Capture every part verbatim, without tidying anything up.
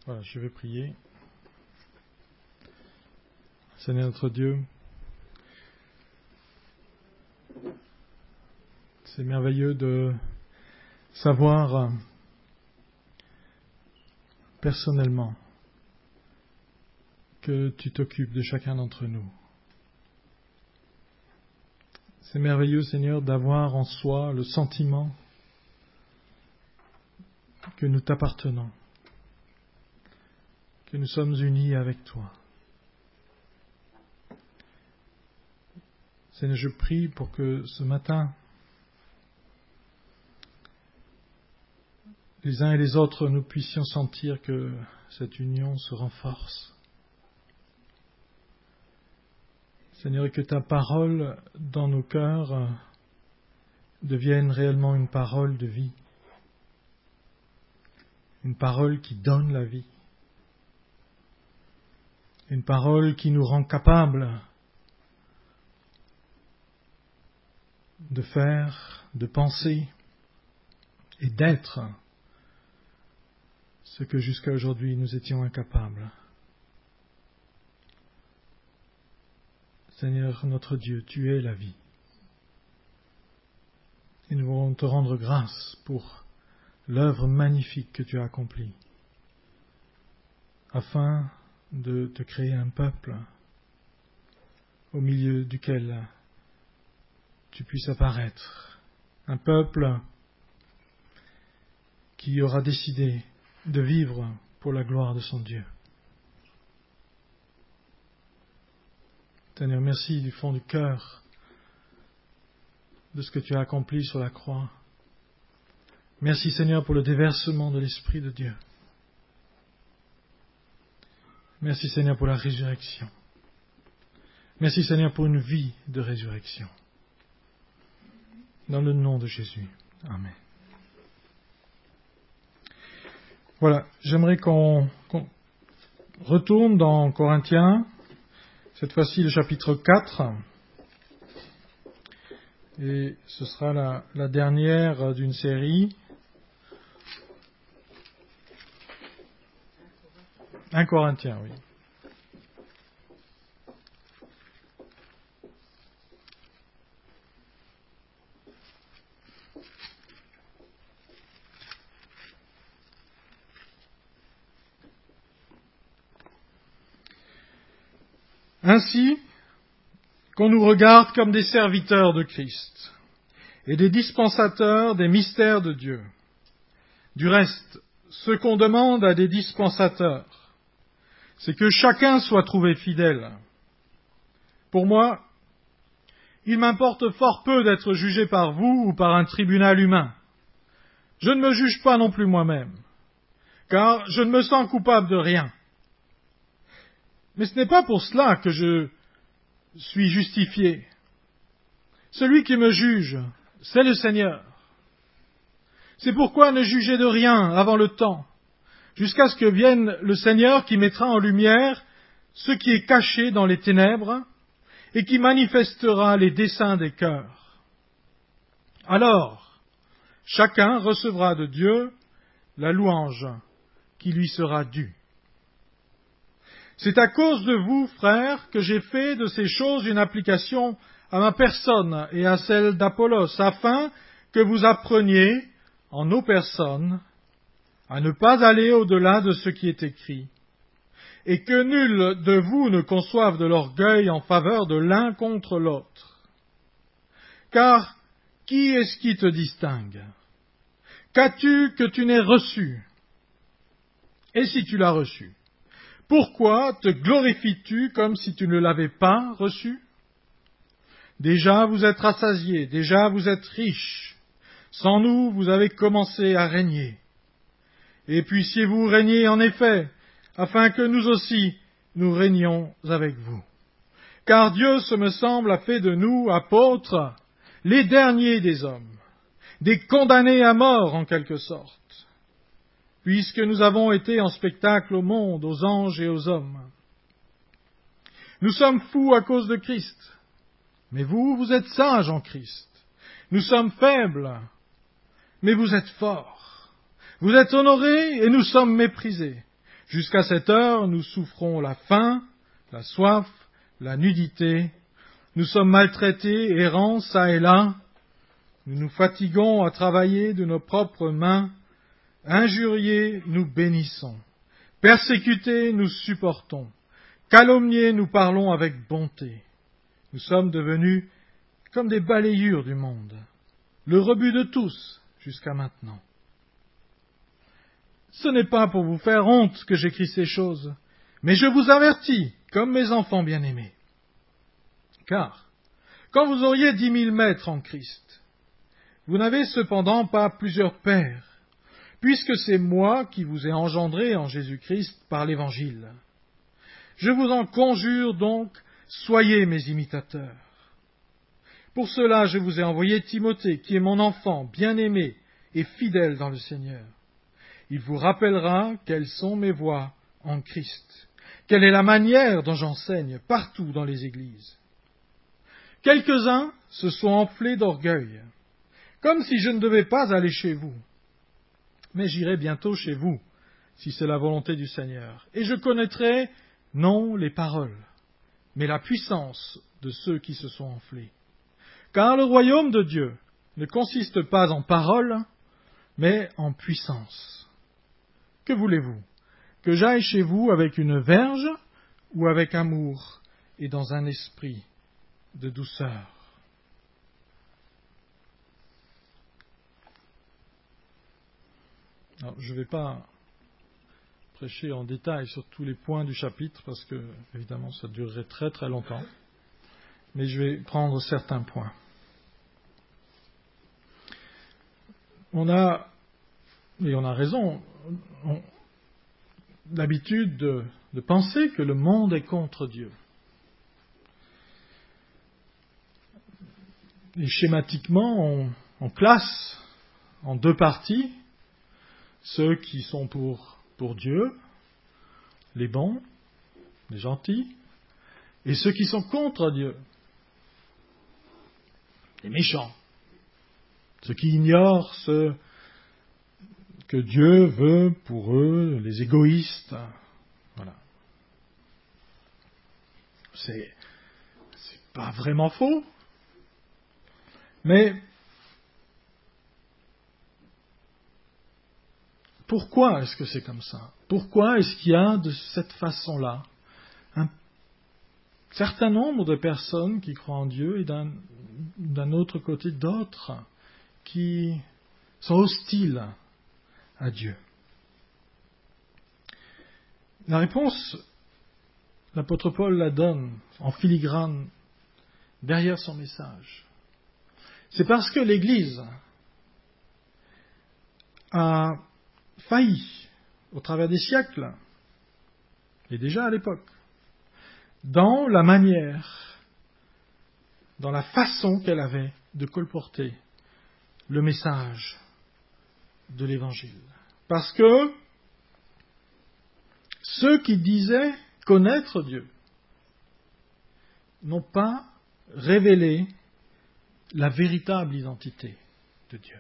Voilà, je vais prier. Seigneur notre Dieu, c'est merveilleux de savoir personnellement que tu t'occupes de chacun d'entre nous. C'est merveilleux, Seigneur, d'avoir en soi le sentiment que nous t'appartenons, que nous sommes unis avec toi. Seigneur, je prie pour que ce matin, les uns et les autres, nous puissions sentir que cette union se renforce. Seigneur, et que ta parole dans nos cœurs devienne réellement une parole de vie, une parole qui donne la vie, une parole qui nous rend capables de faire, de penser et d'être ce que jusqu'à aujourd'hui nous étions incapables. Seigneur notre Dieu, tu es la vie. Et nous voulons te rendre grâce pour l'œuvre magnifique que tu as accomplie, afin de te créer un peuple au milieu duquel tu puisses apparaître, un peuple qui aura décidé de vivre pour la gloire de son Dieu. Seigneur, merci du fond du cœur de ce que tu as accompli sur la croix. Merci, Seigneur, pour le déversement de l'Esprit de Dieu. Merci, Seigneur, pour la résurrection. Merci, Seigneur, pour une vie de résurrection. Dans le nom de Jésus. Amen. Voilà, j'aimerais qu'on, qu'on retourne dans Corinthiens, cette fois-ci le chapitre quatre, et ce sera la, la dernière d'une série. Un Corinthien, oui. Ainsi, qu'on nous regarde comme des serviteurs de Christ et des dispensateurs des mystères de Dieu. Du reste, ce qu'on demande à des dispensateurs, c'est que chacun soit trouvé fidèle. Pour moi, il m'importe fort peu d'être jugé par vous ou par un tribunal humain. Je ne me juge pas non plus moi-même, car je ne me sens coupable de rien. Mais ce n'est pas pour cela que je suis justifié. Celui qui me juge, c'est le Seigneur. C'est pourquoi ne jugez de rien avant le temps, jusqu'à ce que vienne le Seigneur qui mettra en lumière ce qui est caché dans les ténèbres et qui manifestera les desseins des cœurs. Alors, chacun recevra de Dieu la louange qui lui sera due. C'est à cause de vous, frères, que j'ai fait de ces choses une application à ma personne et à celle d'Apollos, afin que vous appreniez, en nos personnes, à ne pas aller au-delà de ce qui est écrit, et que nul de vous ne conçoive de l'orgueil en faveur de l'un contre l'autre. Car qui est-ce qui te distingue? Qu'as-tu que tu n'aies reçu? Et si tu l'as reçu, pourquoi te glorifies-tu comme si tu ne l'avais pas reçu? Déjà vous êtes rassasiés, déjà vous êtes riches. Sans nous, vous avez commencé à régner. Et puissiez-vous régner en effet, afin que nous aussi, nous régnions avec vous. Car Dieu, ce me semble, a fait de nous, apôtres, les derniers des hommes, des condamnés à mort en quelque sorte, puisque nous avons été en spectacle au monde, aux anges et aux hommes. Nous sommes fous à cause de Christ, mais vous, vous êtes sages en Christ. Nous sommes faibles, mais vous êtes forts. Vous êtes honorés et nous sommes méprisés. Jusqu'à cette heure, nous souffrons la faim, la soif, la nudité. Nous sommes maltraités, errants çà et là. Nous nous fatiguons à travailler de nos propres mains. Injuriés, nous bénissons. Persécutés, nous supportons. Calomniés, nous parlons avec bonté. Nous sommes devenus comme des balayures du monde, le rebut de tous jusqu'à maintenant. Ce n'est pas pour vous faire honte que j'écris ces choses, mais je vous avertis, comme mes enfants bien-aimés. Car, quand vous auriez dix mille maîtres en Christ, vous n'avez cependant pas plusieurs pères, puisque c'est moi qui vous ai engendré en Jésus-Christ par l'Évangile. Je vous en conjure donc, soyez mes imitateurs. Pour cela, je vous ai envoyé Timothée, qui est mon enfant, bien-aimé et fidèle dans le Seigneur. Il vous rappellera quelles sont mes voies en Christ, quelle est la manière dont j'enseigne partout dans les églises. Quelques-uns se sont enflés d'orgueil, comme si je ne devais pas aller chez vous. Mais j'irai bientôt chez vous, si c'est la volonté du Seigneur, et je connaîtrai non les paroles, mais la puissance de ceux qui se sont enflés. Car le royaume de Dieu ne consiste pas en paroles, mais en puissance. Que voulez-vous? Que j'aille chez vous avec une verge ou avec amour et dans un esprit de douceur? Alors, je ne vais pas prêcher en détail sur tous les points du chapitre parce que, évidemment, ça durerait très très longtemps. Mais je vais prendre certains points. On a, et on a raison, on, l'habitude de, de penser que le monde est contre Dieu. Et schématiquement, on, on classe en deux parties ceux qui sont pour, pour Dieu, les bons, les gentils, et ceux qui sont contre Dieu, les méchants, ceux qui ignorent ce que Dieu veut pour eux, les égoïstes. Voilà. C'est, c'est pas vraiment faux, mais pourquoi est-ce que c'est comme ça? Pourquoi est-ce qu'il y a de cette façon-là un certain nombre de personnes qui croient en Dieu et d'un, d'un autre côté d'autres qui sont hostiles à Dieu? La réponse, l'apôtre Paul la donne en filigrane derrière son message. C'est parce que l'Église a failli au travers des siècles, et déjà à l'époque, dans la manière, dans la façon qu'elle avait de colporter le message de l'Évangile. Parce que ceux qui disaient connaître Dieu n'ont pas révélé la véritable identité de Dieu.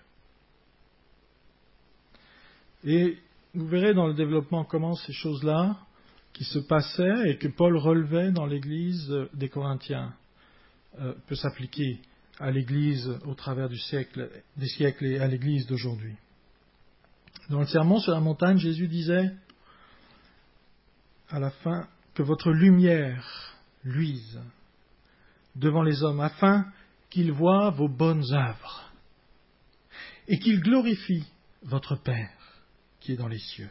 Et vous verrez dans le développement comment ces choses-là qui se passaient et que Paul relevait dans l'Église des Corinthiens euh, peut s'appliquer à l'Église au travers du siècle, des siècles et à l'Église d'aujourd'hui. Dans le sermon sur la montagne, Jésus disait à la fin que votre lumière luise devant les hommes afin qu'ils voient vos bonnes œuvres et qu'ils glorifient votre Père qui est dans les cieux.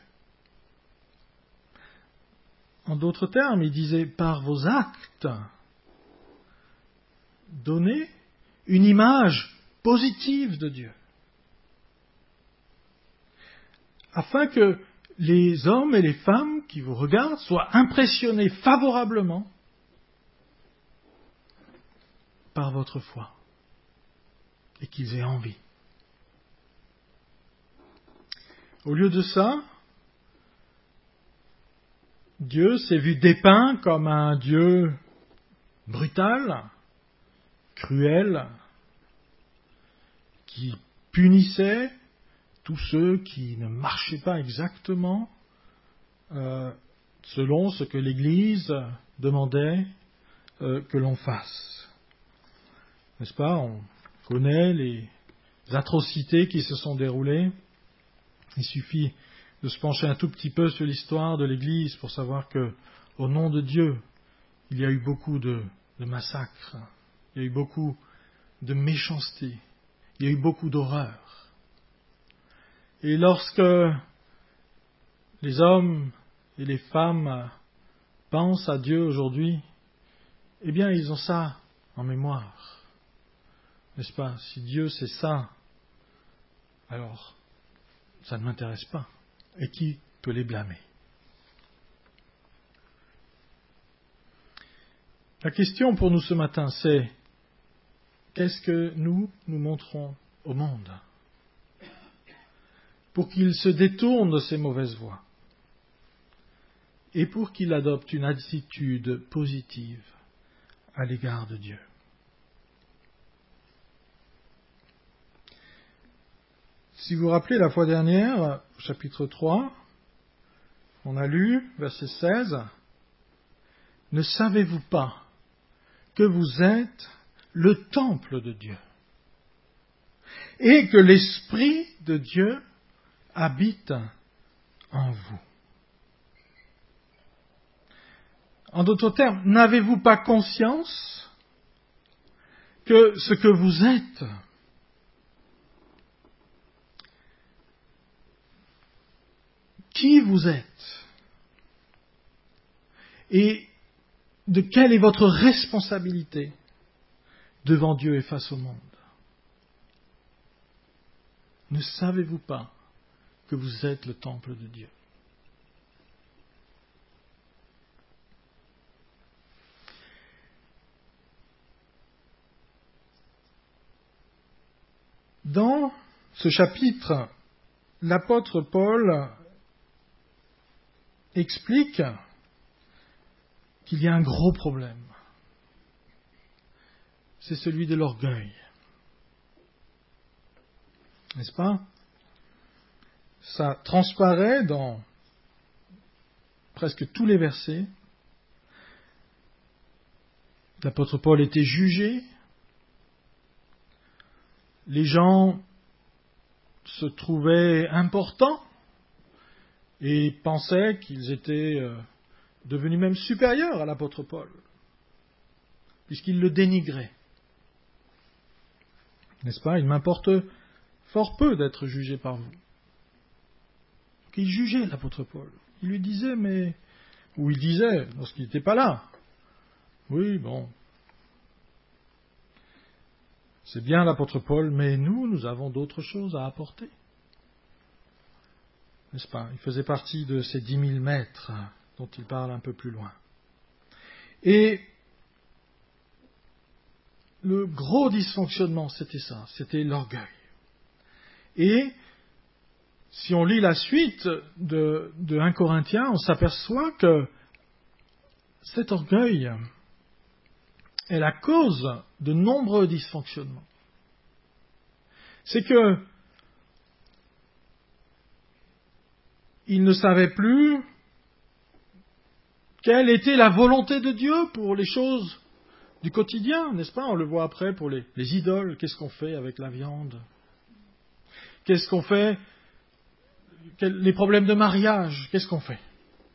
En d'autres termes, il disait par vos actes, donnez une image positive de Dieu, afin que les hommes et les femmes qui vous regardent soient impressionnés favorablement par votre foi et qu'ils aient envie. Au lieu de ça, Dieu s'est vu dépeint comme un Dieu brutal, cruel, qui punissait tous ceux qui ne marchaient pas exactement euh, selon ce que l'Église demandait euh, que l'on fasse. N'est-ce pas? On connaît les atrocités qui se sont déroulées. Il suffit de se pencher un tout petit peu sur l'histoire de l'Église pour savoir que, au nom de Dieu, il y a eu beaucoup de, de massacres, il y a eu beaucoup de méchanceté, il y a eu beaucoup d'horreur. Et lorsque les hommes et les femmes pensent à Dieu aujourd'hui, eh bien, ils ont ça en mémoire. N'est-ce pas? Si Dieu c'est ça, alors ça ne m'intéresse pas. Et qui peut les blâmer? La question pour nous ce matin, c'est qu'est-ce que nous, nous montrons au monde pour qu'il se détourne de ces mauvaises voies et pour qu'il adopte une attitude positive à l'égard de Dieu. Si vous vous rappelez, la fois dernière, au chapitre trois, on a lu, verset seize, « Ne savez-vous pas que vous êtes le temple de Dieu et que l'Esprit de Dieu habite en vous ?» En d'autres termes, n'avez-vous pas conscience que ce que vous êtes, qui vous êtes, et de quelle est votre responsabilité devant Dieu et face au monde? Ne savez-vous pas que vous êtes le temple de Dieu? Dans ce chapitre, l'apôtre Paul explique qu'il y a un gros problème. C'est celui de l'orgueil. N'est-ce pas? Ça transparaît dans presque tous les versets. L'apôtre Paul était jugé. Les gens se trouvaient importants et pensaient qu'ils étaient devenus même supérieurs à l'apôtre Paul, puisqu'ils le dénigraient. N'est-ce pas? Il m'importe fort peu d'être jugé par vous. Il jugeait l'apôtre Paul. Il lui disait, mais... Ou il disait, lorsqu'il n'était pas là, oui, bon, c'est bien l'apôtre Paul, mais nous, nous avons d'autres choses à apporter. N'est-ce pas? Il faisait partie de ces dix mille maîtres dont il parle un peu plus loin. Et le gros dysfonctionnement, c'était ça, c'était l'orgueil. Et si on lit la suite de, de un Corinthiens, on s'aperçoit que cet orgueil est la cause de nombreux dysfonctionnements. C'est que il ne savait plus quelle était la volonté de Dieu pour les choses du quotidien, n'est-ce pas? On le voit après pour les, les idoles. Qu'est-ce qu'on fait avec la viande? Qu'est-ce qu'on fait? Quels, les problèmes de mariage, qu'est-ce qu'on fait?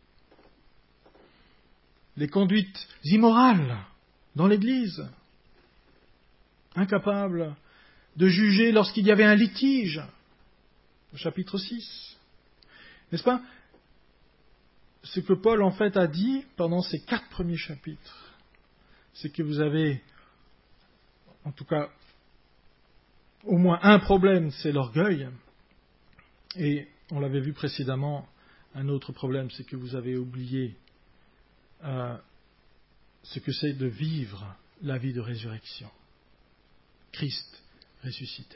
Les conduites immorales dans l'Église, incapables de juger lorsqu'il y avait un litige, au chapitre six. N'est-ce pas? Ce que Paul en fait a dit pendant ces quatre premiers chapitres, c'est que vous avez, en tout cas, au moins un problème, c'est l'orgueil. Et on l'avait vu précédemment, un autre problème, c'est que vous avez oublié euh, ce que c'est de vivre la vie de résurrection. Christ ressuscité.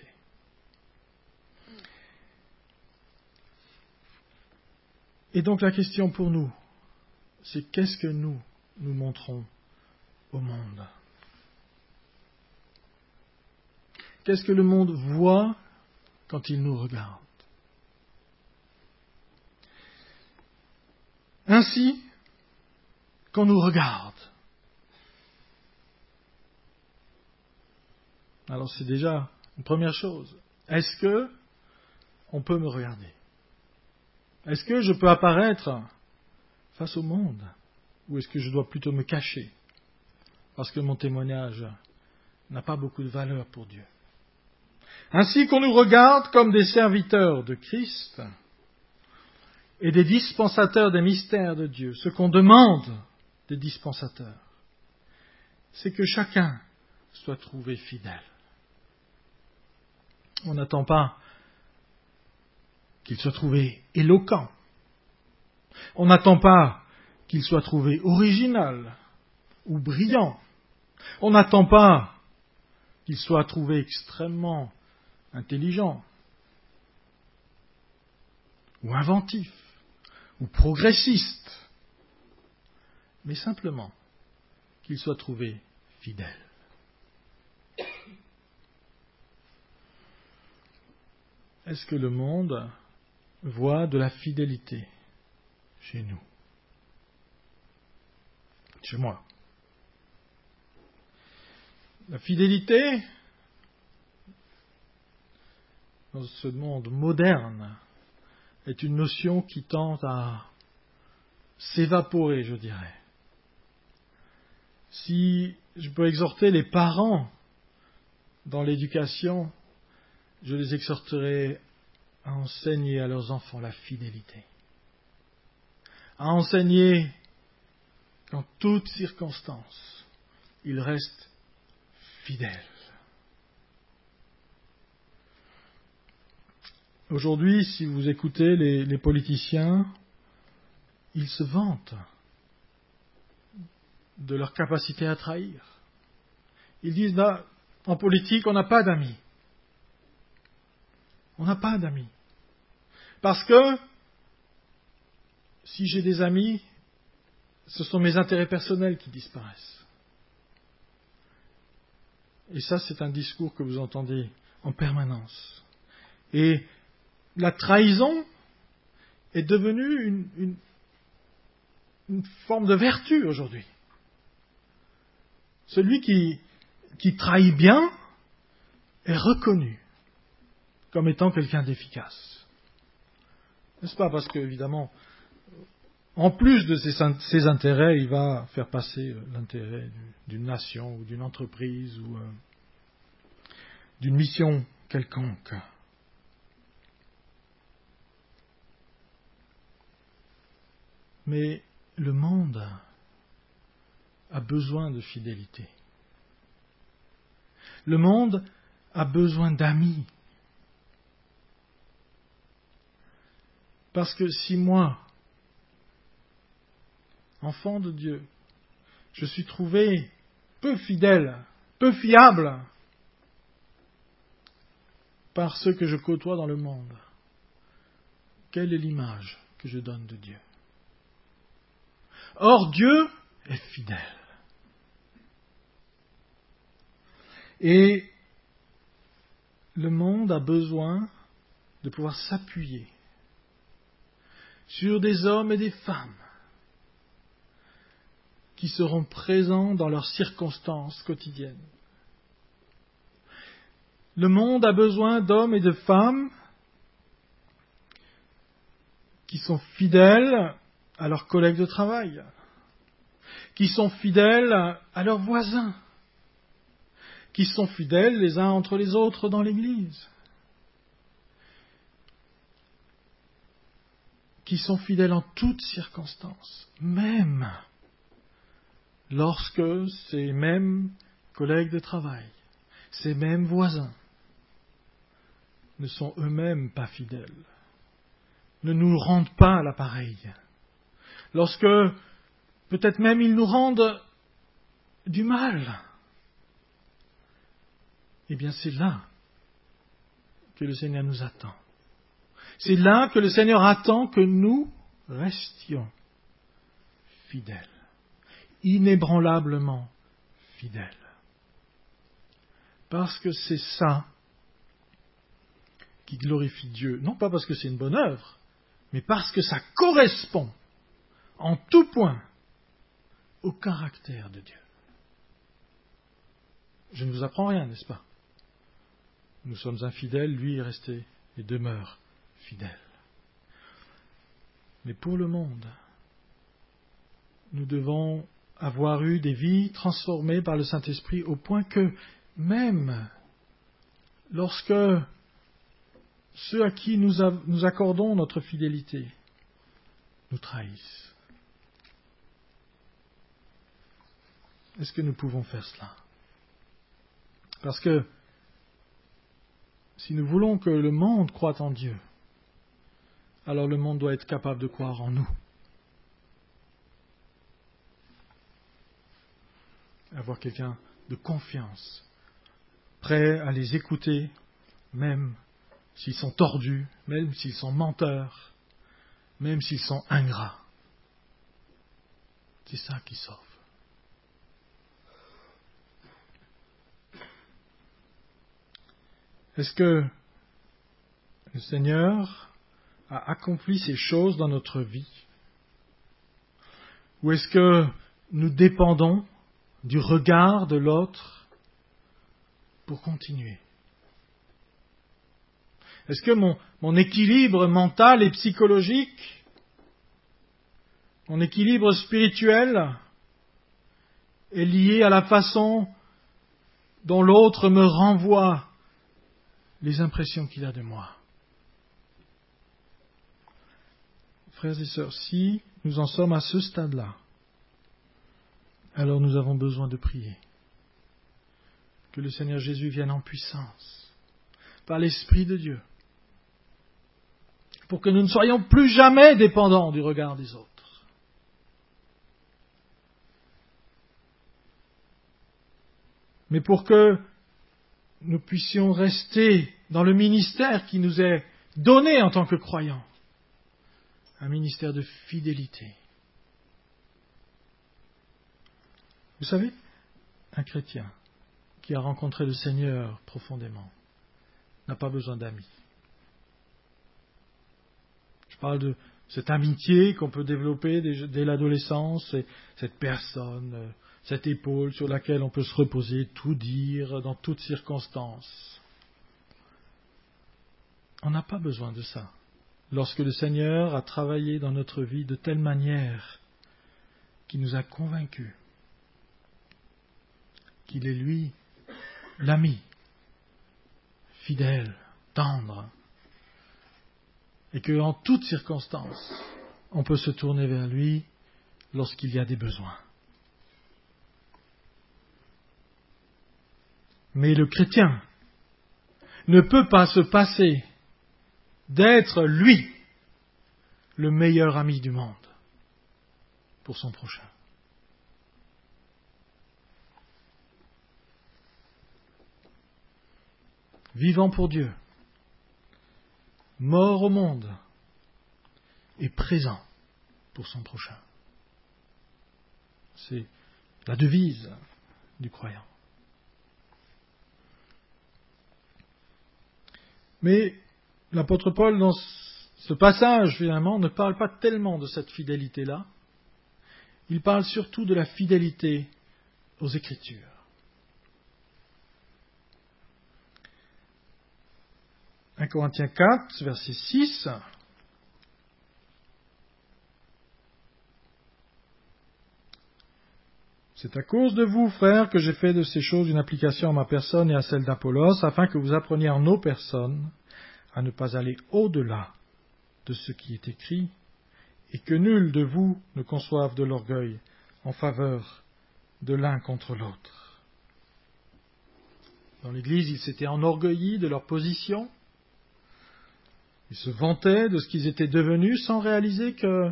Et donc la question pour nous, c'est qu'est-ce que nous, nous montrons au monde? Qu'est-ce que le monde voit quand il nous regarde? Ainsi qu'on nous regarde. Alors c'est déjà une première chose. Est-ce que on peut me regarder? Est-ce que je peux apparaître face au monde? Ou est-ce que je dois plutôt me cacher? Parce que mon témoignage n'a pas beaucoup de valeur pour Dieu. Ainsi qu'on nous regarde comme des serviteurs de Christ et des dispensateurs des mystères de Dieu. Ce qu'on demande des dispensateurs, c'est que chacun soit trouvé fidèle. On n'attend pas qu'il soit trouvé éloquent. On n'attend pas qu'il soit trouvé original ou brillant. On n'attend pas qu'il soit trouvé extrêmement intelligent ou inventif ou progressiste, mais simplement qu'il soit trouvé fidèle. Est-ce que le monde voit de la fidélité chez nous? Chez moi. La fidélité, dans ce monde moderne, est une notion qui tend à s'évaporer, je dirais. Si je peux exhorter les parents dans l'éducation, je les exhorterai à enseigner à leurs enfants la fidélité. À enseigner qu'en toutes circonstances, ils restent fidèles. Aujourd'hui, si vous écoutez les, les politiciens, ils se vantent de leur capacité à trahir. Ils disent, là, en politique, on n'a pas d'amis. On n'a pas d'amis. Parce que, si j'ai des amis, ce sont mes intérêts personnels qui disparaissent. Et ça, c'est un discours que vous entendez en permanence. Et la trahison est devenue une, une, une forme de vertu aujourd'hui. Celui qui, qui trahit bien est reconnu comme étant quelqu'un d'efficace. N'est-ce pas? Parce que, évidemment, en plus de ses, ses intérêts, il va faire passer l'intérêt d'une nation ou d'une entreprise ou euh, d'une mission quelconque. Mais le monde a besoin de fidélité. Le monde a besoin d'amis. Parce que si moi, enfant de Dieu, je suis trouvé peu fidèle, peu fiable par ceux que je côtoie dans le monde, quelle est l'image que je donne de Dieu? Or, Dieu est fidèle. Et le monde a besoin de pouvoir s'appuyer sur des hommes et des femmes qui seront présents dans leurs circonstances quotidiennes. Le monde a besoin d'hommes et de femmes qui sont fidèles à leurs collègues de travail, qui sont fidèles à leurs voisins, qui sont fidèles les uns entre les autres dans l'Église, qui sont fidèles en toutes circonstances, même lorsque ces mêmes collègues de travail, ces mêmes voisins, ne sont eux-mêmes pas fidèles, ne nous rendent pas l'appareil. Lorsque, peut-être même, ils nous rendent du mal, eh bien c'est là que le Seigneur nous attend. C'est là que le Seigneur attend que nous restions fidèles, inébranlablement fidèles. Parce que c'est ça qui glorifie Dieu. Non pas parce que c'est une bonne œuvre, mais parce que ça correspond en tout point au caractère de Dieu. Je ne vous apprends rien, n'est-ce pas? Nous sommes infidèles, lui est resté et demeure fidèle. Mais pour le monde, nous devons avoir eu des vies transformées par le Saint-Esprit au point que même lorsque ceux à qui nous, a, nous accordons notre fidélité nous trahissent. Est-ce que nous pouvons faire cela? Parce que si nous voulons que le monde croie en Dieu, alors le monde doit être capable de croire en nous. Avoir quelqu'un de confiance, prêt à les écouter, même s'ils sont tordus, même s'ils sont menteurs, même s'ils sont ingrats. C'est ça qui sauve. Est-ce que le Seigneur a accompli ces choses dans notre vie? Ou est-ce que nous dépendons du regard de l'autre pour continuer? Est-ce que mon, mon équilibre mental et psychologique, mon équilibre spirituel est lié à la façon dont l'autre me renvoie les impressions qu'il a de moi? Frères et sœurs, si nous en sommes à ce stade-là, alors nous avons besoin de prier. Que le Seigneur Jésus vienne en puissance, par l'Esprit de Dieu, pour que nous ne soyons plus jamais dépendants du regard des autres. Mais pour que nous puissions rester dans le ministère qui nous est donné en tant que croyants, un ministère de fidélité. Vous savez, un chrétien qui a rencontré le Seigneur profondément n'a pas besoin d'amis. Je parle de cette amitié qu'on peut développer dès, dès l'adolescence, et cette personne, cette épaule sur laquelle on peut se reposer, tout dire dans toutes circonstances. On n'a pas besoin de ça. Lorsque le Seigneur a travaillé dans notre vie de telle manière qu'il nous a convaincus qu'il est lui, l'ami, fidèle, tendre, et qu'en toutes circonstances, on peut se tourner vers lui lorsqu'il y a des besoins. Mais le chrétien ne peut pas se passer d'être lui le meilleur ami du monde pour son prochain. Vivant pour Dieu, mort au monde et présent pour son prochain. C'est la devise du croyant. Mais l'apôtre Paul, dans ce passage, finalement, ne parle pas tellement de cette fidélité-là. Il parle surtout de la fidélité aux Écritures. un Corinthiens quatre, verset six. C'est à cause de vous, frères, que j'ai fait de ces choses une application à ma personne et à celle d'Apollos, afin que vous appreniez en nos personnes à ne pas aller au-delà de ce qui est écrit, et que nul de vous ne conçoive de l'orgueil en faveur de l'un contre l'autre. Dans l'Église, ils s'étaient enorgueillis de leur position. Ils se vantaient de ce qu'ils étaient devenus sans réaliser que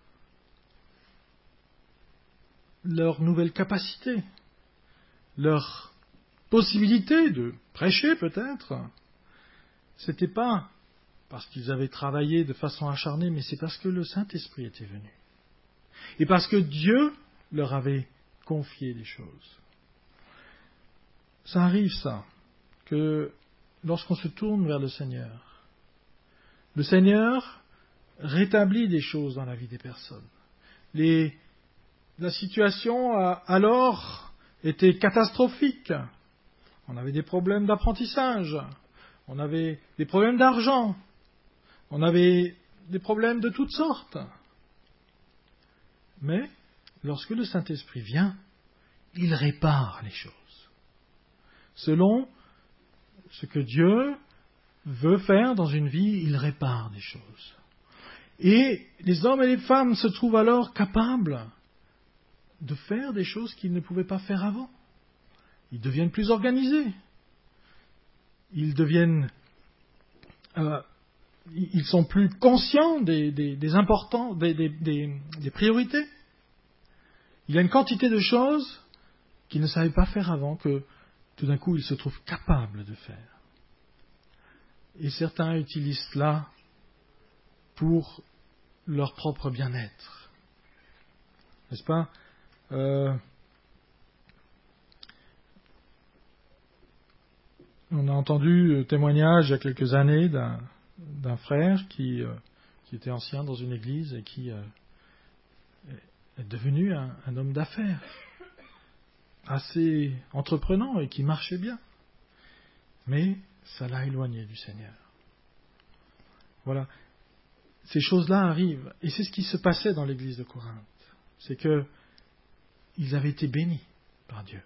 leur nouvelle capacité, leur possibilité de prêcher peut-être, c'était pas parce qu'ils avaient travaillé de façon acharnée, mais c'est parce que le Saint-Esprit était venu. Et parce que Dieu leur avait confié des choses. Ça arrive ça, que lorsqu'on se tourne vers le Seigneur, le Seigneur rétablit des choses dans la vie des personnes. Les, la situation a alors était catastrophique. On avait des problèmes d'apprentissage, on avait des problèmes d'argent, on avait des problèmes de toutes sortes. Mais lorsque le Saint-Esprit vient, il répare les choses, selon ce que Dieu veut faire dans une vie, il répare des choses. Et les hommes et les femmes se trouvent alors capables de faire des choses qu'ils ne pouvaient pas faire avant. Ils deviennent plus organisés. Ils deviennent, euh, ils sont plus conscients des, des, des importants, des, des, des, des priorités. Il y a une quantité de choses qu'ils ne savaient pas faire avant que tout d'un coup ils se trouvent capables de faire. Et certains utilisent cela pour leur propre bien-être. N'est-ce pas? euh, On a entendu le témoignage il y a quelques années d'un, d'un frère qui, euh, qui était ancien dans une église et qui euh, est devenu un, un homme d'affaires assez entreprenant et qui marchait bien. Mais ça l'a éloigné du Seigneur. Voilà. Ces choses-là arrivent. Et c'est ce qui se passait dans l'église de Corinthe. C'est que ils avaient été bénis par Dieu.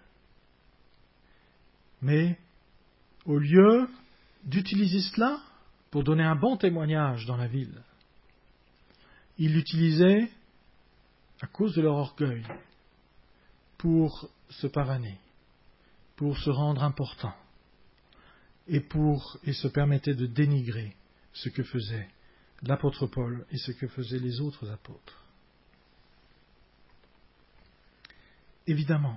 Mais au lieu d'utiliser cela pour donner un bon témoignage dans la ville, ils l'utilisaient à cause de leur orgueil pour se pavaner, pour se rendre important et pour et se permettaient de dénigrer ce que faisait l'apôtre Paul et ce que faisaient les autres apôtres. Évidemment,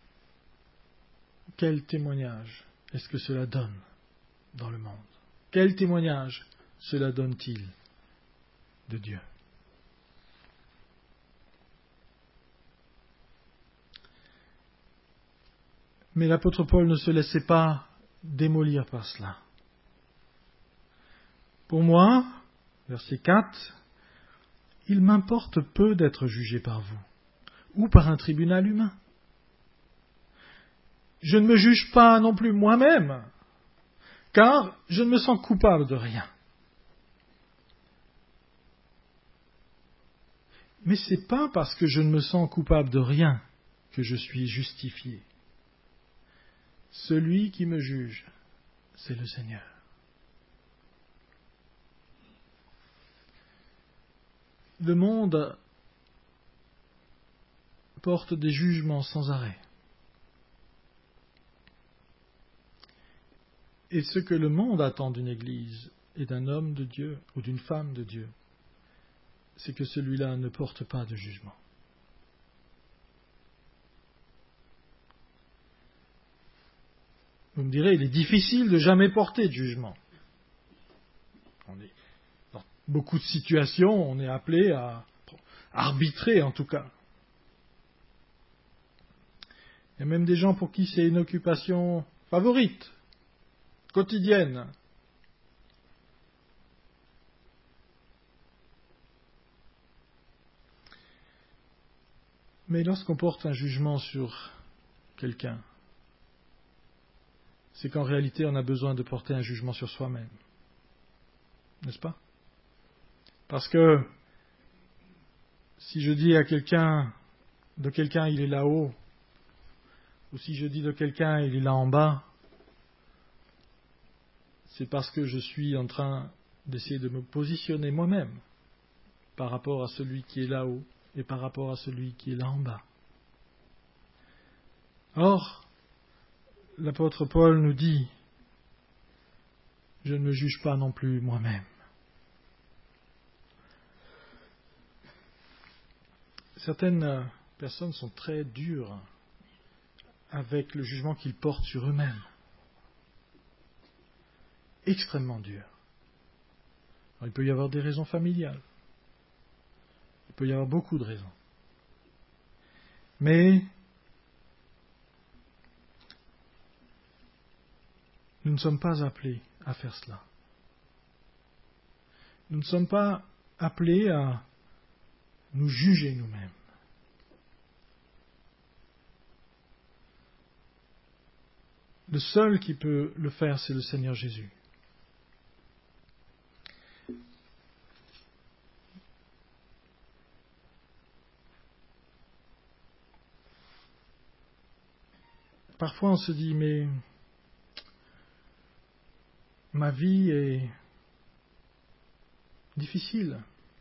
quel témoignage est-ce que cela donne dans le monde? Quel témoignage cela donne-t-il de Dieu? Mais l'apôtre Paul ne se laissait pas démolir par cela. Pour moi, verset quatre, « Il m'importe peu d'être jugé par vous, ou par un tribunal humain. Je ne me juge pas non plus moi-même, car je ne me sens coupable de rien. » Mais ce n'est pas parce que je ne me sens coupable de rien que je suis justifié. Celui qui me juge, c'est le Seigneur. Le monde porte des jugements sans arrêt. Et ce que le monde attend d'une Église et d'un homme de Dieu ou d'une femme de Dieu, c'est que celui-là ne porte pas de jugement. Vous me direz, il est difficile de jamais porter de jugement. On est, dans beaucoup de situations, on est appelé à arbitrer en tout cas. Il y a même des gens pour qui c'est une occupation favorite, quotidienne. Mais lorsqu'on porte un jugement sur quelqu'un, c'est qu'en réalité on a besoin de porter un jugement sur soi-même. N'est-ce pas? Parce que si je dis à quelqu'un, de quelqu'un il est là-haut, ou si je dis de quelqu'un il est là en bas, c'est parce que je suis en train d'essayer de me positionner moi-même par rapport à celui qui est là-haut et par rapport à celui qui est là en bas. Or, l'apôtre Paul nous dit, je ne me juge pas non plus moi-même. Certaines personnes sont très dures avec le jugement qu'ils portent sur eux-mêmes. Extrêmement dures. Alors, il peut y avoir des raisons familiales. Il peut y avoir beaucoup de raisons. Mais nous ne sommes pas appelés à faire cela. Nous ne sommes pas appelés à nous juger nous-mêmes. Le seul qui peut le faire, c'est le Seigneur Jésus. Parfois on se dit, mais ma vie est difficile.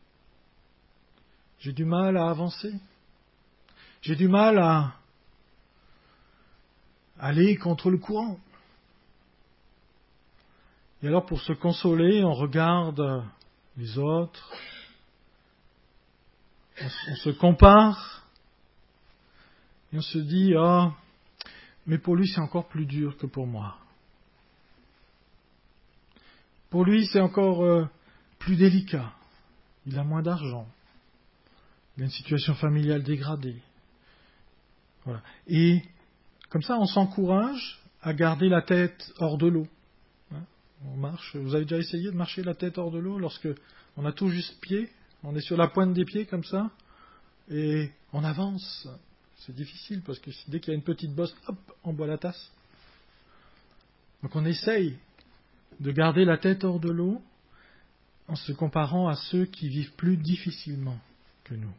J'ai du mal à avancer. J'ai du mal à aller contre le courant. Et alors pour se consoler, on regarde les autres, on, on se compare, et on se dit, ah, oh, mais pour lui c'est encore plus dur que pour moi. Pour lui c'est encore euh, plus délicat. Il a moins d'argent. Il a une situation familiale dégradée. Voilà. Et comme ça, on s'encourage à garder la tête hors de l'eau. Hein, on marche. Vous avez déjà essayé de marcher la tête hors de l'eau lorsque on a tout juste pied, on est sur la pointe des pieds comme ça, et on avance. C'est difficile parce que dès qu'il y a une petite bosse, hop, on boit la tasse. Donc on essaye de garder la tête hors de l'eau en se comparant à ceux qui vivent plus difficilement que nous.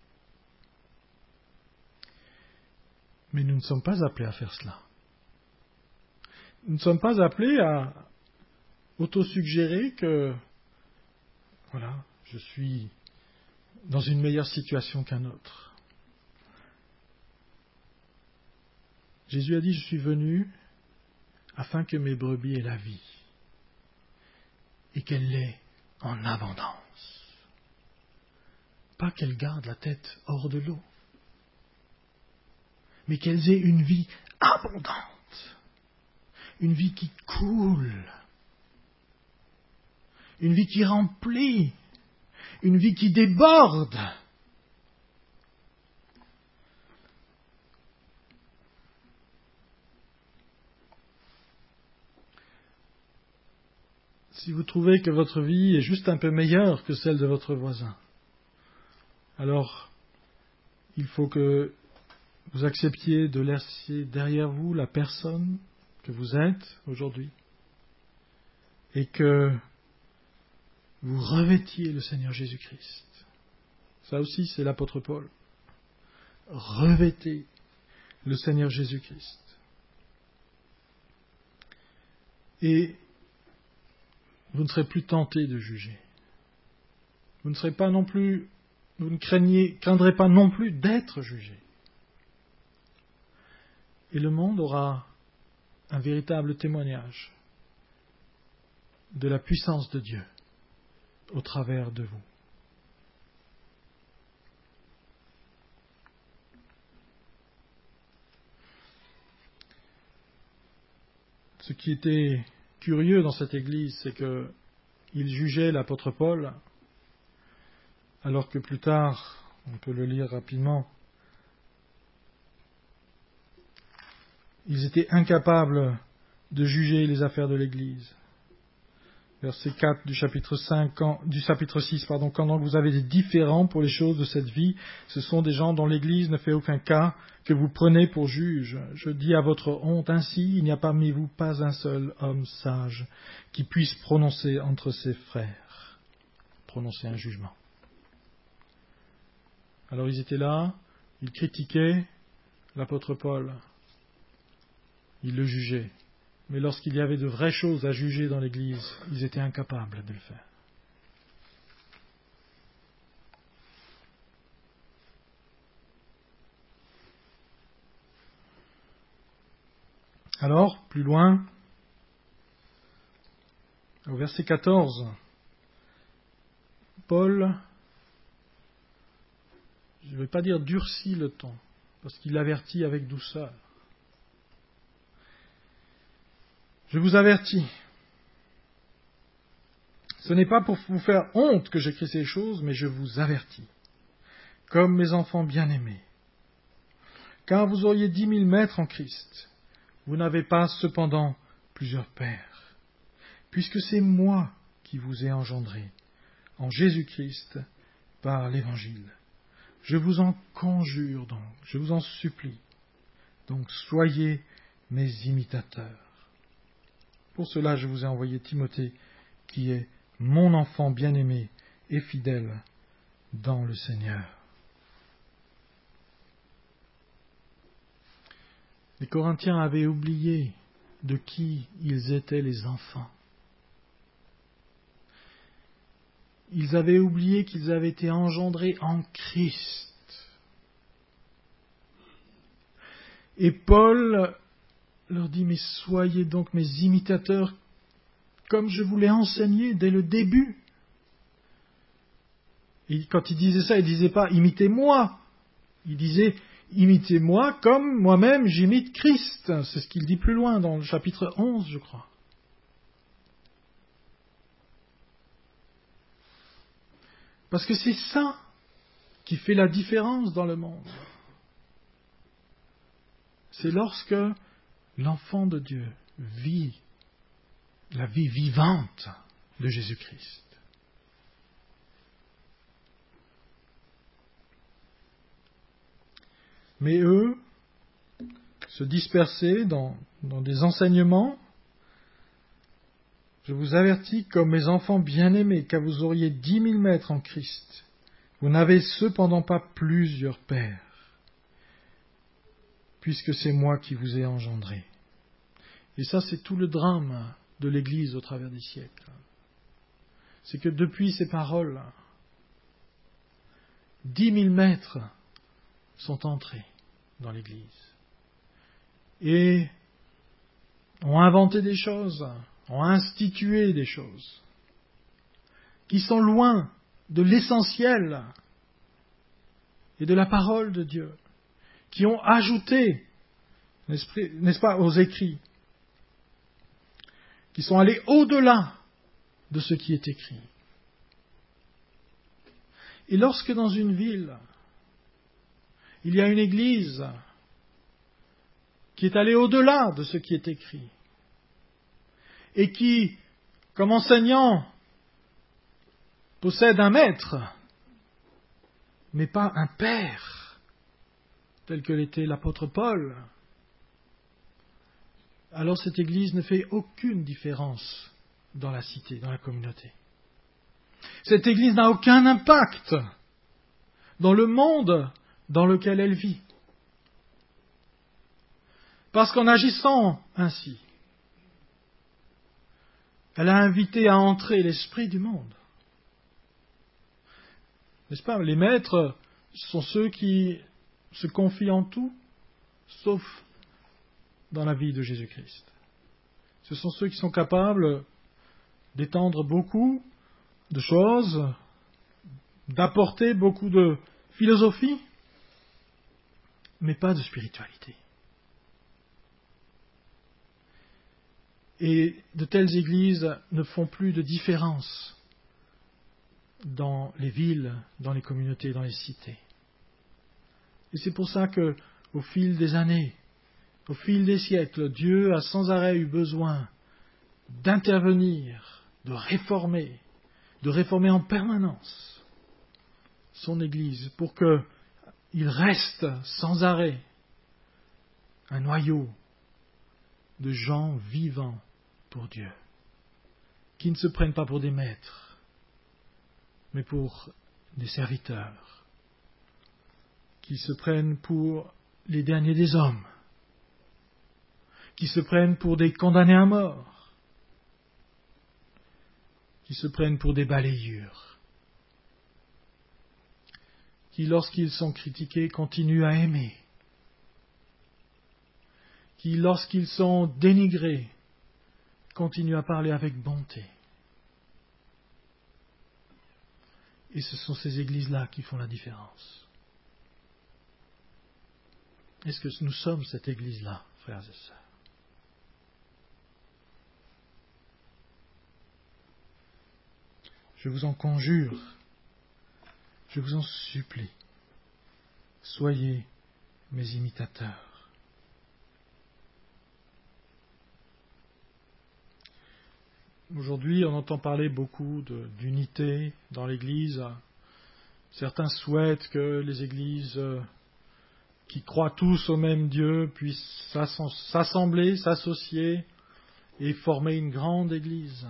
Mais nous ne sommes pas appelés à faire cela. Nous ne sommes pas appelés à autosuggérer que, voilà, je suis dans une meilleure situation qu'un autre. Jésus a dit, je suis venu afin que mes brebis aient la vie et qu'elle l'ait en abondance. Pas qu'elles gardent la tête hors de l'eau, mais qu'elles aient une vie abondante, une vie qui coule, une vie qui remplit, une vie qui déborde. Si vous trouvez que votre vie est juste un peu meilleure que celle de votre voisin, alors il faut que vous acceptiez de laisser derrière vous la personne que vous êtes aujourd'hui et que vous revêtiez le Seigneur Jésus-Christ. Ça aussi, c'est l'apôtre Paul. Revêtez le Seigneur Jésus-Christ. Et vous ne serez plus tenté de juger. Vous ne serez pas non plus, vous ne craignez, craindrez pas non plus d'être jugé. Et le monde aura un véritable témoignage de la puissance de Dieu au travers de vous. Ce qui était curieux dans cette église, c'est qu'il jugeait l'apôtre Paul, alors que plus tard, on peut le lire rapidement, ils étaient incapables de juger les affaires de l'Église. Verset quatre du chapitre cinq, quand, du chapitre six, pardon, quand donc vous avez des différends pour les choses de cette vie, ce sont des gens dont l'Église ne fait aucun cas, que vous prenez pour juges. Je dis à votre honte ainsi, il n'y a parmi vous pas un seul homme sage qui puisse prononcer entre ses frères, prononcer un jugement. Alors ils étaient là, ils critiquaient l'apôtre Paul. Ils le jugeaient. Mais lorsqu'il y avait de vraies choses à juger dans l'Église, ils étaient incapables de le faire. Alors, plus loin, au verset quatorze, Paul, je ne vais pas dire durcit le ton, parce qu'il avertit avec douceur. Je vous avertis, ce n'est pas pour vous faire honte que j'écris ces choses, mais je vous avertis, comme mes enfants bien-aimés. Car vous auriez dix mille maîtres en Christ, vous n'avez pas cependant plusieurs pères, puisque c'est moi qui vous ai engendré, en Jésus-Christ, par l'Évangile. Je vous en conjure donc, je vous en supplie, donc soyez mes imitateurs. Pour cela, je vous ai envoyé Timothée, qui est mon enfant bien-aimé et fidèle dans le Seigneur. Les Corinthiens avaient oublié de qui ils étaient les enfants. Ils avaient oublié qu'ils avaient été engendrés en Christ. Et Paul leur dit, mais soyez donc mes imitateurs comme je vous l'ai enseigné dès le début. Et quand il disait ça, il ne disait pas « imitez-moi ». Il disait « imitez-moi comme moi-même j'imite Christ ». C'est ce qu'il dit plus loin dans le chapitre onze, je crois. Parce que c'est ça qui fait la différence dans le monde. C'est lorsque l'enfant de Dieu vit la vie vivante de Jésus-Christ. Mais eux, se disperser dans, dans des enseignements, je vous avertis comme mes enfants bien-aimés, car vous auriez dix mille maîtres en Christ. Vous n'avez cependant pas plusieurs pères, puisque c'est moi qui vous ai engendré. Et ça, c'est tout le drame de l'Église au travers des siècles. C'est que depuis ces paroles, dix mille maîtres sont entrés dans l'Église et ont inventé des choses, ont institué des choses qui sont loin de l'essentiel et de la parole de Dieu, qui ont ajouté, n'est-ce pas, aux écrits, qui sont allés au-delà de ce qui est écrit. Et lorsque dans une ville, il y a une église qui est allée au-delà de ce qui est écrit, et qui, comme enseignant, possède un maître, mais pas un père, tel que l'était l'apôtre Paul, alors cette église ne fait aucune différence dans la cité, dans la communauté. Cette église n'a aucun impact dans le monde dans lequel elle vit. Parce qu'en agissant ainsi, elle a invité à entrer l'esprit du monde. N'est-ce pas? Les maîtres sont ceux qui se confient en tout, sauf dans la vie de Jésus-Christ. Ce sont ceux qui sont capables d'étendre beaucoup de choses, d'apporter beaucoup de philosophie, mais pas de spiritualité. Et de telles églises ne font plus de différence dans les villes, dans les communautés, dans les cités. Et c'est pour ça que, au fil des années, au fil des siècles, Dieu a sans arrêt eu besoin d'intervenir, de réformer, de réformer en permanence son Église pour qu'il reste sans arrêt un noyau de gens vivants pour Dieu, qui ne se prennent pas pour des maîtres, mais pour des serviteurs, qui se prennent pour les derniers des hommes, qui se prennent pour des condamnés à mort, qui se prennent pour des balayures, qui, lorsqu'ils sont critiqués, continuent à aimer, qui, lorsqu'ils sont dénigrés, continuent à parler avec bonté. Et ce sont ces églises-là qui font la différence. Est-ce que nous sommes cette église-là, frères et sœurs? Je vous en conjure, je vous en supplie, soyez mes imitateurs. Aujourd'hui, on entend parler beaucoup de, d'unité dans l'Église. Certains souhaitent que les églises qui croient tous au même Dieu puissent s'assembler, s'associer et former une grande église.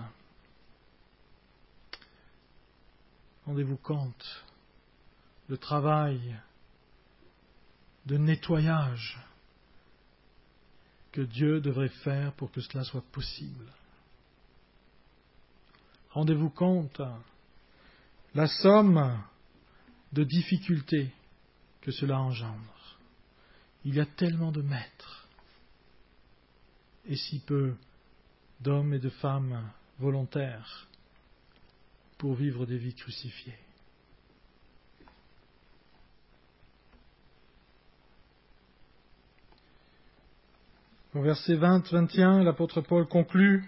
Rendez-vous compte le travail de nettoyage que Dieu devrait faire pour que cela soit possible. Rendez-vous compte la somme de difficultés que cela engendre. Il y a tellement de maîtres et si peu d'hommes et de femmes volontaires pour vivre des vies crucifiées. Au verset vingt à vingt et un, l'apôtre Paul conclut: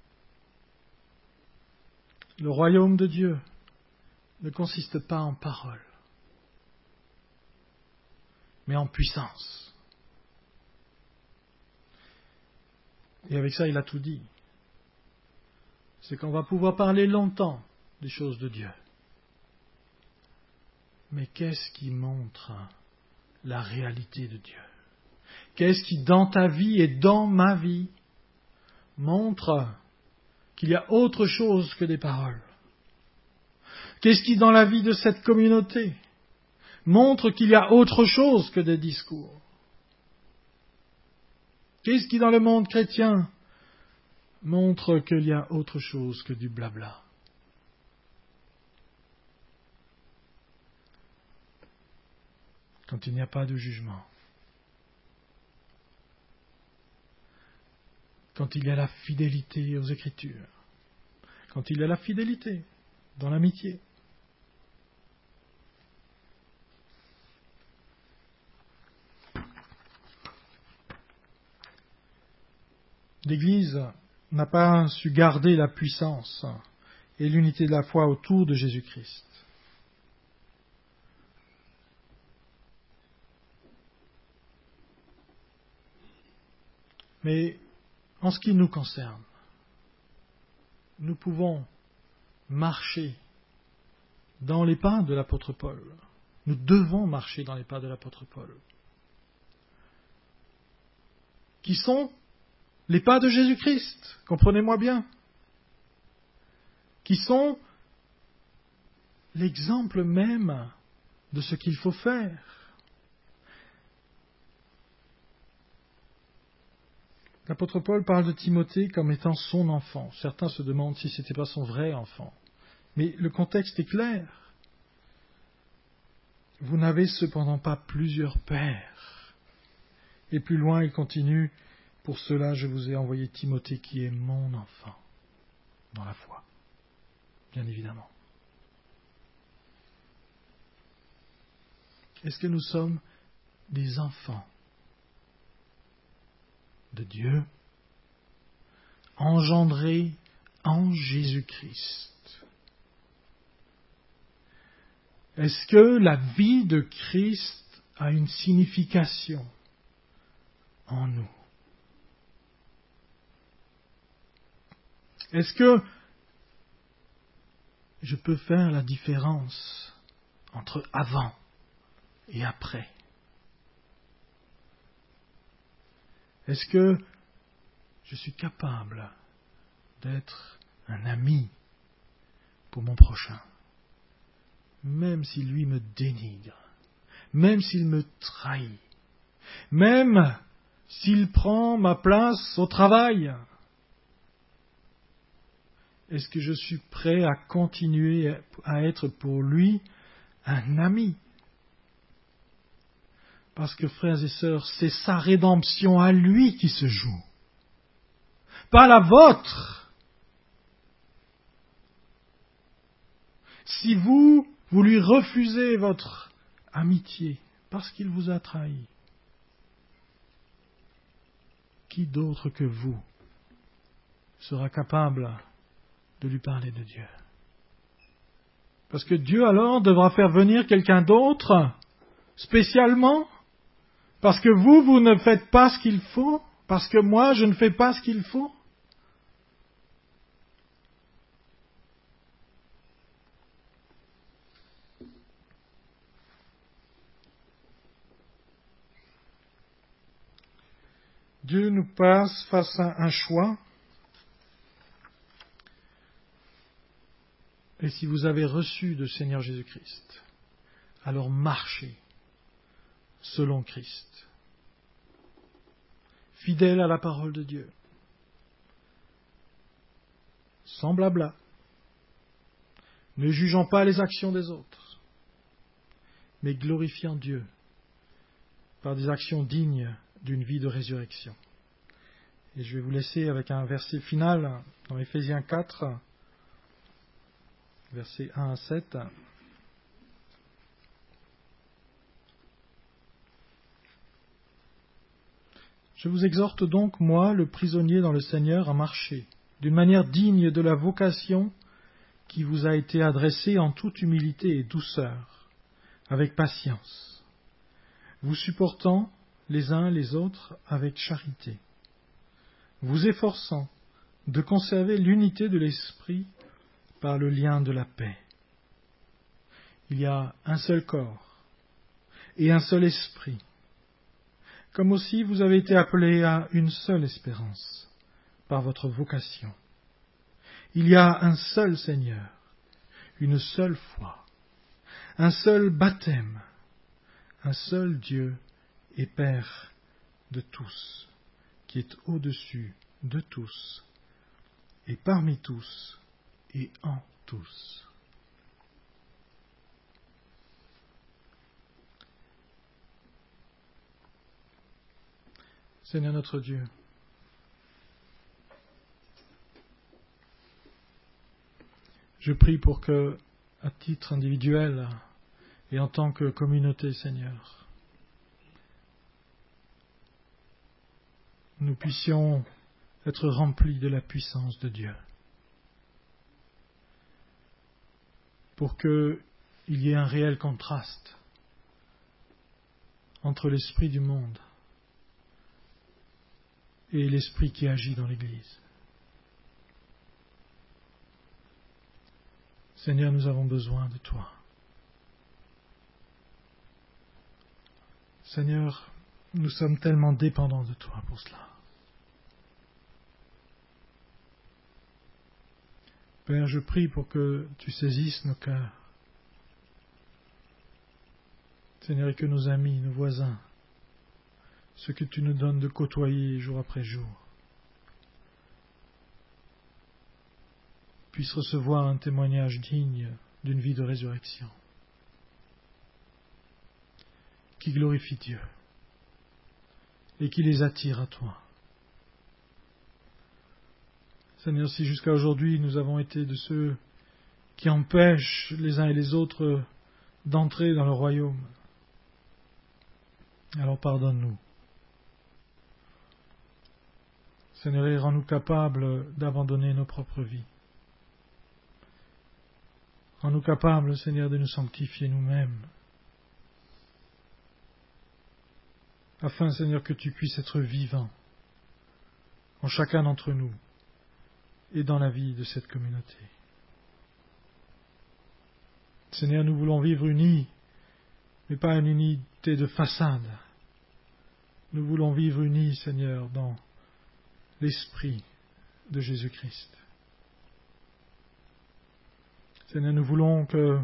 le royaume de Dieu ne consiste pas en paroles, mais en puissance. Et avec ça, il a tout dit. C'est qu'on va pouvoir parler longtemps des choses de Dieu. Mais qu'est-ce qui montre la réalité de Dieu? Qu'est-ce qui, dans ta vie et dans ma vie, montre qu'il y a autre chose que des paroles? Qu'est-ce qui, dans la vie de cette communauté, montre qu'il y a autre chose que des discours? Qu'est-ce qui, dans le monde chrétien, montre qu'il y a autre chose que du blabla? Quand il n'y a pas de jugement, quand il y a la fidélité aux Écritures, quand il y a la fidélité dans l'amitié. L'Église n'a pas su garder la puissance et l'unité de la foi autour de Jésus-Christ. Mais en ce qui nous concerne, nous pouvons marcher dans les pas de l'apôtre Paul. Nous devons marcher dans les pas de l'apôtre Paul. Qui sont les pas de Jésus-Christ, comprenez-moi bien. Qui sont l'exemple même de ce qu'il faut faire. L'apôtre Paul parle de Timothée comme étant son enfant. Certains se demandent si ce n'était pas son vrai enfant. Mais le contexte est clair. Vous n'avez cependant pas plusieurs pères. Et plus loin, il continue, pour cela je vous ai envoyé Timothée qui est mon enfant, dans la foi, bien évidemment. Est-ce que nous sommes des enfants de Dieu, engendrés en Jésus-Christ? Est-ce que la vie de Christ a une signification en nous? Est-ce que je peux faire la différence entre avant et après? Est-ce que je suis capable d'être un ami pour mon prochain, même si lui me dénigre, même s'il me trahit, même s'il prend ma place au travail? Est-ce que je suis prêt à continuer à être pour lui un ami? Parce que, frères et sœurs, c'est sa rédemption à lui qui se joue, pas la vôtre. Si vous, vous lui refusez votre amitié parce qu'il vous a trahi, qui d'autre que vous sera capable de lui parler de Dieu? Parce que Dieu alors devra faire venir quelqu'un d'autre spécialement, parce que vous, vous ne faites pas ce qu'il faut, parce que moi, je ne fais pas ce qu'il faut. Dieu nous passe face à un choix. Et si vous avez reçu le Seigneur Jésus-Christ, alors marchez selon Christ, fidèle à la parole de Dieu, sans blabla, ne jugeant pas les actions des autres, mais glorifiant Dieu par des actions dignes d'une vie de résurrection. Et je vais vous laisser avec un verset final dans Éphésiens quatre, versets un à sept. Je vous exhorte donc, moi, le prisonnier dans le Seigneur, à marcher d'une manière digne de la vocation qui vous a été adressée en toute humilité et douceur, avec patience, vous supportant les uns les autres avec charité, vous efforçant de conserver l'unité de l'esprit par le lien de la paix. Il y a un seul corps et un seul esprit, comme aussi vous avez été appelés à une seule espérance par votre vocation. Il y a un seul Seigneur, une seule foi, un seul baptême, un seul Dieu et Père de tous, qui est au-dessus de tous, et parmi tous, et en tous. Seigneur notre Dieu, je prie pour que, à titre individuel et en tant que communauté, Seigneur, nous puissions être remplis de la puissance de Dieu, pour qu'il y ait un réel contraste entre l'esprit du monde et l'esprit qui agit dans l'Église. Seigneur, nous avons besoin de toi. Seigneur, nous sommes tellement dépendants de toi pour cela. Père, je prie pour que tu saisisses nos cœurs. Seigneur, et que nos amis, nos voisins, ce que tu nous donnes de côtoyer jour après jour, puissent recevoir un témoignage digne d'une vie de résurrection, qui glorifie Dieu et qui les attire à toi. Seigneur, si jusqu'à aujourd'hui nous avons été de ceux qui empêchent les uns et les autres d'entrer dans le royaume, alors pardonne-nous. Seigneur, et rends-nous capables d'abandonner nos propres vies. Rends-nous capables, Seigneur, de nous sanctifier nous-mêmes, afin, Seigneur, que tu puisses être vivant en chacun d'entre nous et dans la vie de cette communauté. Seigneur, nous voulons vivre unis, mais pas une unité de façade. Nous voulons vivre unis, Seigneur, dans l'esprit de Jésus-Christ. Seigneur, nous voulons que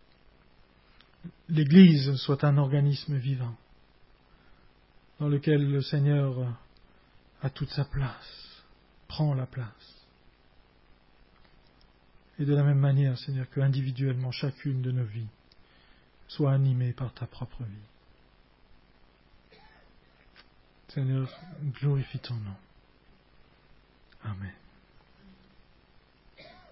l'Église soit un organisme vivant, dans lequel le Seigneur a toute sa place, prend la place. Et de la même manière, Seigneur, que individuellement, chacune de nos vies soit animée par ta propre vie. Seigneur, glorifie ton nom. Amen.